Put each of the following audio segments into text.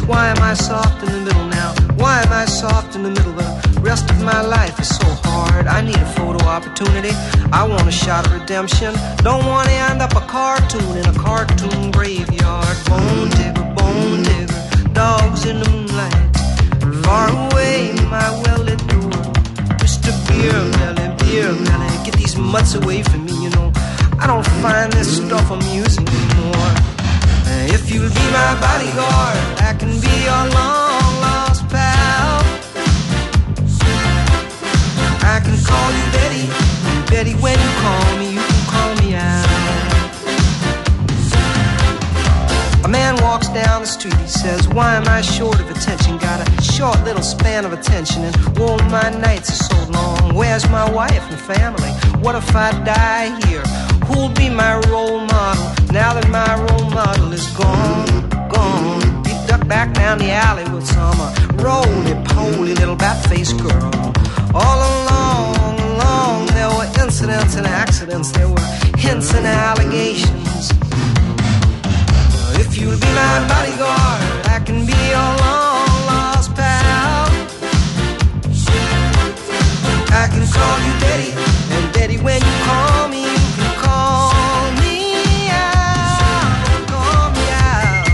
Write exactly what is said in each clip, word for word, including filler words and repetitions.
Why am I soft in the middle now? Why am I soft in the middle? The rest of my life is so hard. I need a photo opportunity. I want a shot of redemption. Don't want to end up a cartoon in a cartoon graveyard. Bone digger, bone digger, dogs in the moonlight. Far away, my well-lit door. Mister Beer Melly, Beer Melly, get these mutts away from me, you know. I don't find this stuff amusing anymore. If you'll be my bodyguard, I can be your long-lost pal. I can call you Betty, Betty, when you call me, you can call me out. A man walks down the street, he says, why am I short of attention? Got a short little span of attention, and oh, my nights are so long. Where's my wife and family? What if I die here? Who'll be my role model now that my role model is gone, gone? He ducked back down the alley with some uh, roly-poly little bat-faced girl. All along, along, there were incidents and accidents. There were hints and allegations. If you'll be my bodyguard, I can be your long-lost pal. I can call you Betty, and Betty, when you call me, you can call me out, call me out.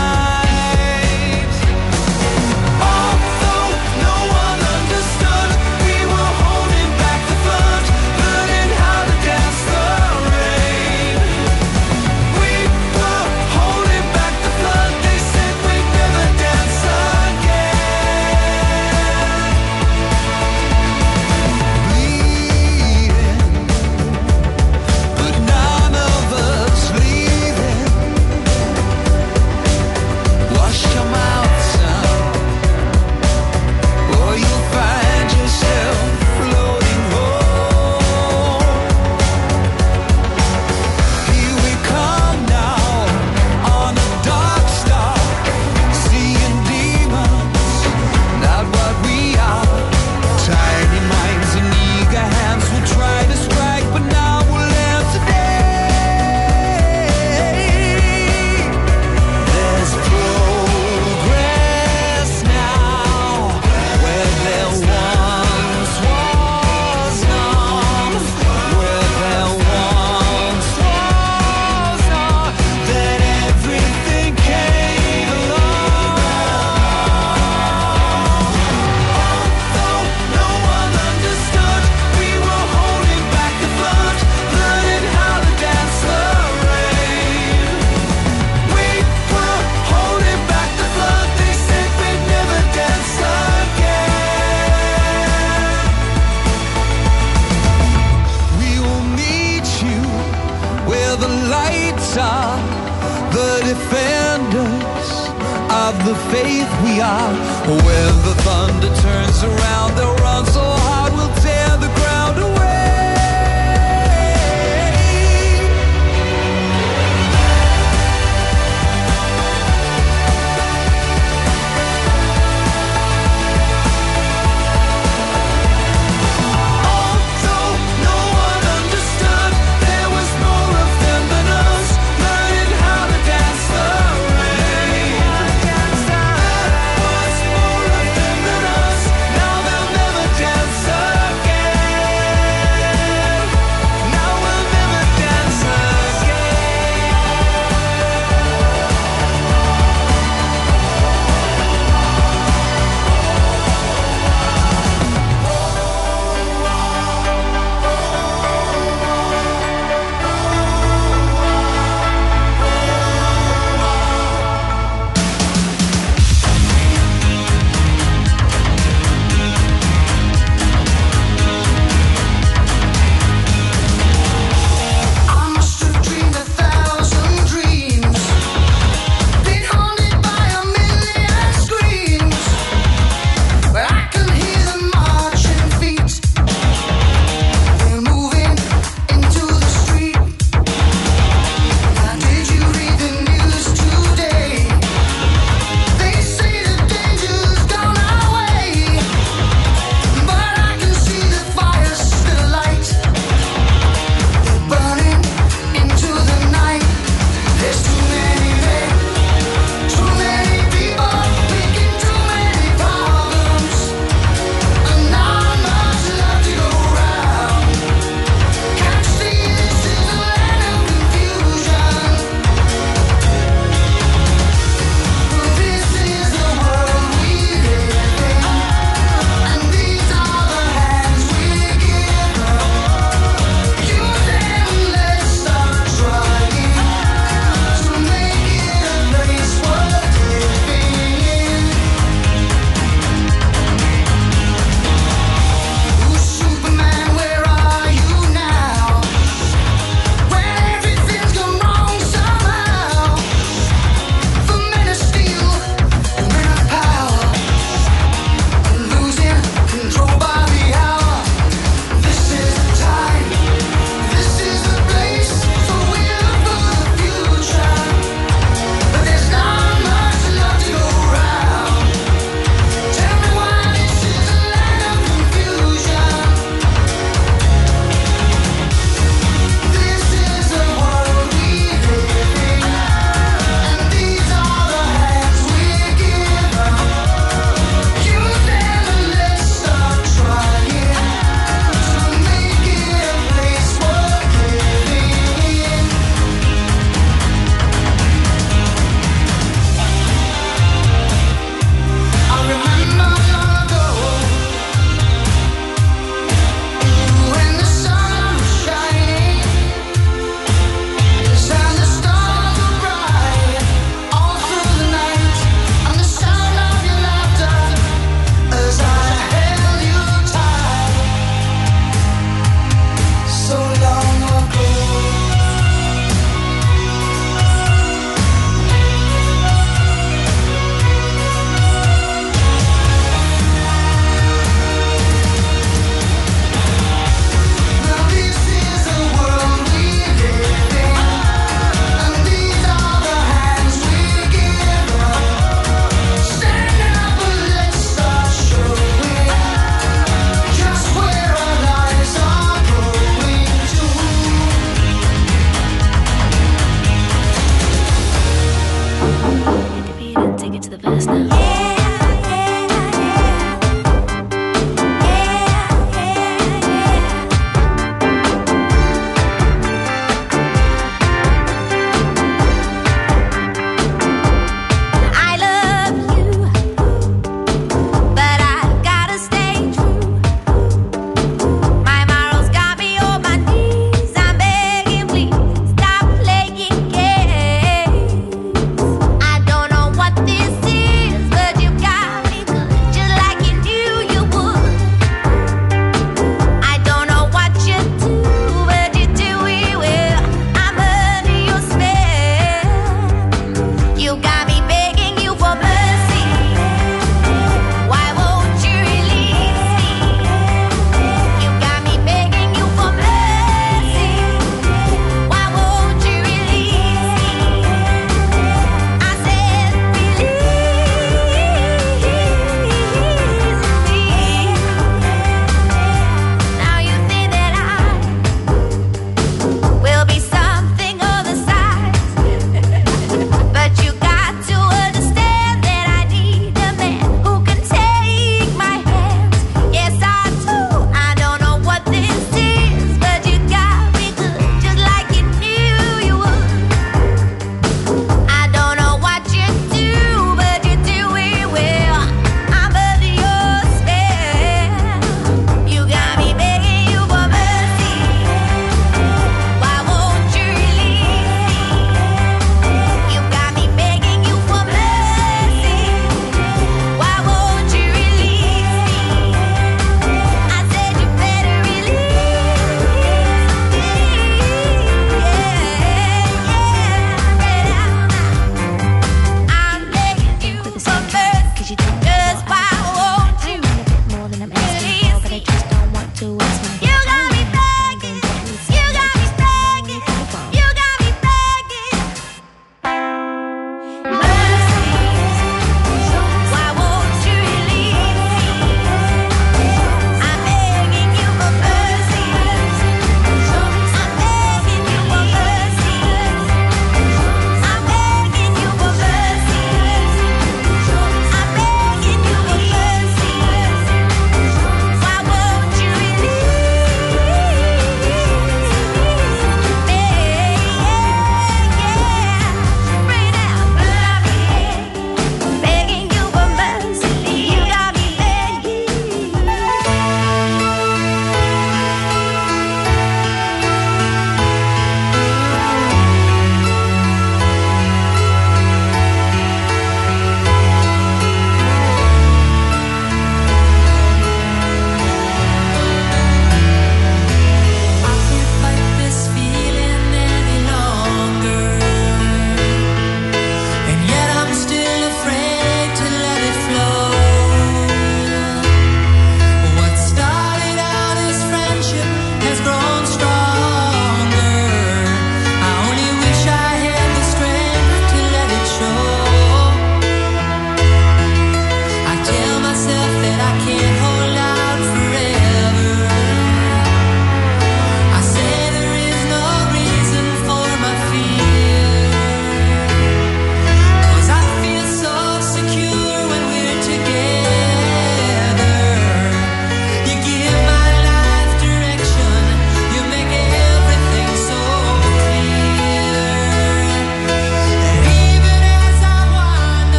Although no one understood out. When the thunder turns around, they'll run so hard we'll tear the ground away. Dance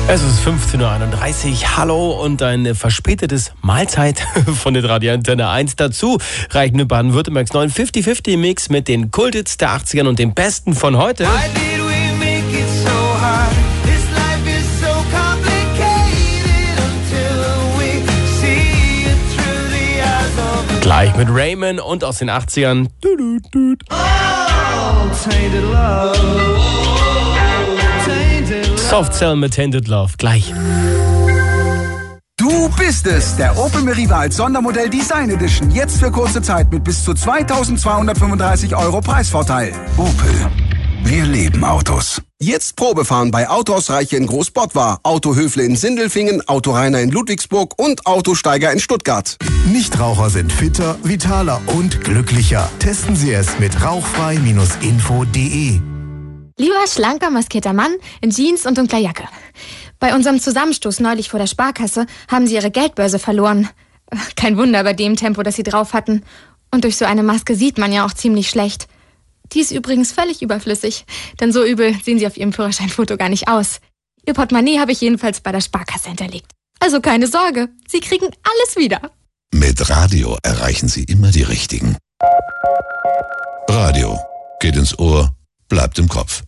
Es ist fünfzehn Uhr einunddreißig. Hallo und ein verspätetes Mahlzeit von der Radio Antenne eins. Dazu reichen wir Baden-Württembergs neuen fünfzig fünfzig Mix mit den Kulthits der achtzigern und dem Besten von heute. Gleich mit Raymond und aus den achtzigern. Du, du, du. Oh, tainted love. Soft Cell mit Tainted Love. Gleich. Du bist es, der Opel Meriva als Sondermodell Design Edition. Jetzt für kurze Zeit mit bis zu zweitausendzweihundertfünfunddreißig Euro Preisvorteil. Opel. Wir lieben Autos. Jetzt Probefahren bei Autohausreiche in Großbottwar, Autohöfle in Sindelfingen, Autoreiner in Ludwigsburg und Autosteiger in Stuttgart. Nichtraucher sind fitter, vitaler und glücklicher. Testen Sie es mit rauchfrei Bindestrich info Punkt de. Lieber schlanker, maskierter Mann in Jeans und dunkler Jacke. Bei unserem Zusammenstoß neulich vor der Sparkasse haben Sie Ihre Geldbörse verloren. Kein Wunder bei dem Tempo, das Sie drauf hatten. Und durch so eine Maske sieht man ja auch ziemlich schlecht. Die ist übrigens völlig überflüssig, denn so übel sehen Sie auf Ihrem Führerscheinfoto gar nicht aus. Ihr Portemonnaie habe ich jedenfalls bei der Sparkasse hinterlegt. Also keine Sorge, Sie kriegen alles wieder. Mit Radio erreichen Sie immer die Richtigen. Radio geht ins Ohr, bleibt im Kopf.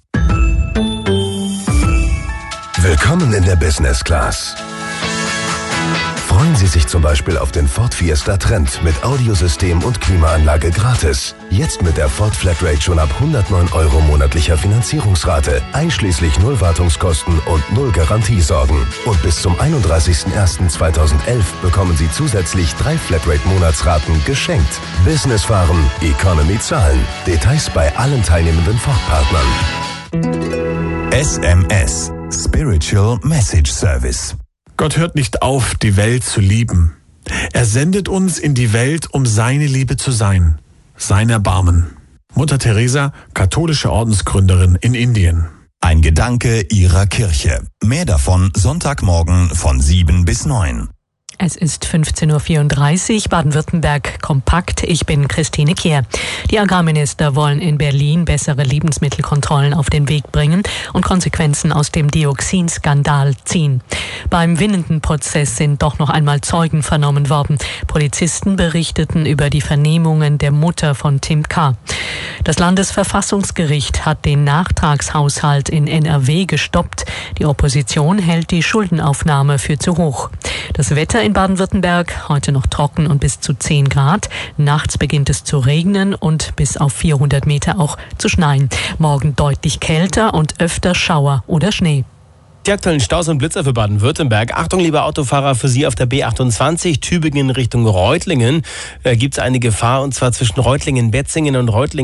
Willkommen in der Business Class. Freuen Sie sich zum Beispiel auf den Ford Fiesta Trend mit Audiosystem und Klimaanlage gratis. Jetzt mit der Ford Flatrate schon ab hundertneun Euro monatlicher Finanzierungsrate, einschließlich null Wartungskosten und null Garantiesorgen. Und bis zum einunddreißigsten ersten zweitausendelf bekommen Sie zusätzlich drei Flatrate-Monatsraten geschenkt. Business fahren, Economy zahlen. Details bei allen teilnehmenden Ford-Partnern. S M S – Spiritual Message Service. Gott hört nicht auf, die Welt zu lieben. Er sendet uns in die Welt, um seine Liebe zu sein. Sein Erbarmen. Mutter Teresa, katholische Ordensgründerin in Indien. Ein Gedanke Ihrer Kirche. Mehr davon Sonntagmorgen von sieben bis neun. Es ist fünfzehn Uhr vierunddreißig, Baden-Württemberg kompakt. Ich bin Christine Kehr. Die Agrarminister wollen in Berlin bessere Lebensmittelkontrollen auf den Weg bringen und Konsequenzen aus dem Dioxinskandal ziehen. Beim winnenden Prozess sind doch noch einmal Zeugen vernommen worden. Polizisten berichteten über die Vernehmungen der Mutter von Tim K. Das Landesverfassungsgericht hat den Nachtragshaushalt in N R W gestoppt. Die Opposition hält die Schuldenaufnahme für zu hoch. Das Wetter in Baden-Württemberg, heute noch trocken und bis zu zehn Grad. Nachts beginnt es zu regnen und bis auf vierhundert Meter auch zu schneien. Morgen deutlich kälter und öfter Schauer oder Schnee. Die aktuellen Staus und Blitzer für Baden-Württemberg. Achtung, liebe Autofahrer, für Sie auf der B achtundzwanzig, Tübingen Richtung Reutlingen, äh, gibt es eine Gefahr, und zwar zwischen Reutlingen, Betzingen und Reutlingen.